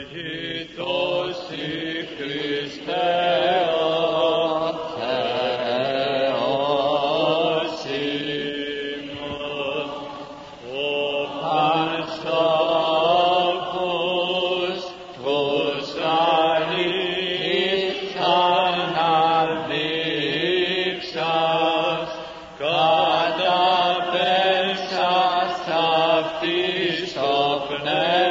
Αγίτος η Χριστέ, Θεός ημών, ο Πανσόφος τους αλήθης αναδείξας, καταπέσας αυτής το πνεύμα